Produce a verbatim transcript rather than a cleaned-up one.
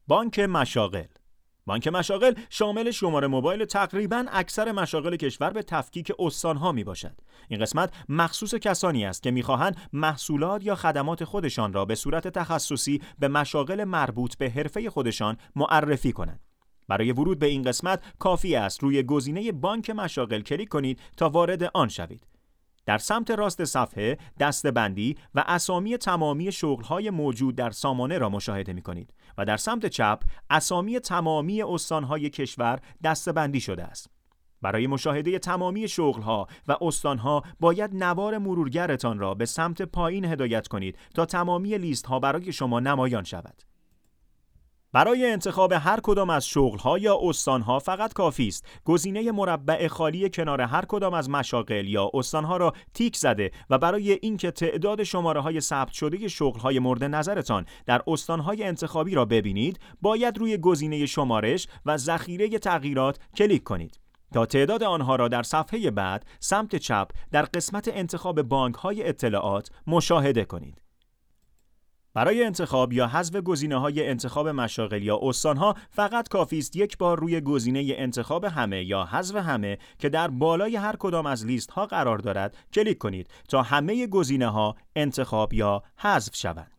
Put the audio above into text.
بانک مشاغل. بانک مشاغل شامل شماره موبایل تقریباً اکثر مشاغل کشور به تفکیک استان‌ها میباشد. این قسمت مخصوص کسانی است که میخواهند محصولات یا خدمات خودشان را به صورت تخصصی به مشاغل مربوط به حرفه خودشان معرفی کنند. برای ورود به این قسمت کافی است روی گزینه بانک مشاغل کلیک کنید تا وارد آن شوید. در سمت راست صفحه دسته‌بندی و اسامی تمامی شغل‌های موجود در سامانه را مشاهده می‌کنید و در سمت چپ اسامی تمامی استان‌های کشور دسته‌بندی شده است. برای مشاهده تمامی شغل‌ها و استان‌ها باید نوار مرورگرتان را به سمت پایین هدایت کنید تا تمامی لیست‌ها برای شما نمایان شود. برای انتخاب هر کدام از شغل‌ها یا استان‌ها فقط کافی است گزینه مربع خالی کنار هر کدام از مشاغل یا استان‌ها را تیک زده و برای اینکه تعداد شماره‌های ثبت شده شغل‌های مورد نظرتان در استان‌های انتخابی را ببینید، باید روی گزینه شمارش و ذخیره تغییرات کلیک کنید تا تعداد آنها را در صفحه بعد سمت چپ در قسمت انتخاب بانک‌های اطلاعات مشاهده کنید. برای انتخاب یا حذف گزینه‌های انتخاب مشاغل یا استان‌ها فقط کافی است یک بار روی گزینه انتخاب همه یا حذف همه که در بالای هر کدام از لیست‌ها قرار دارد کلیک کنید تا همه گزینه‌ها انتخاب یا حذف شوند.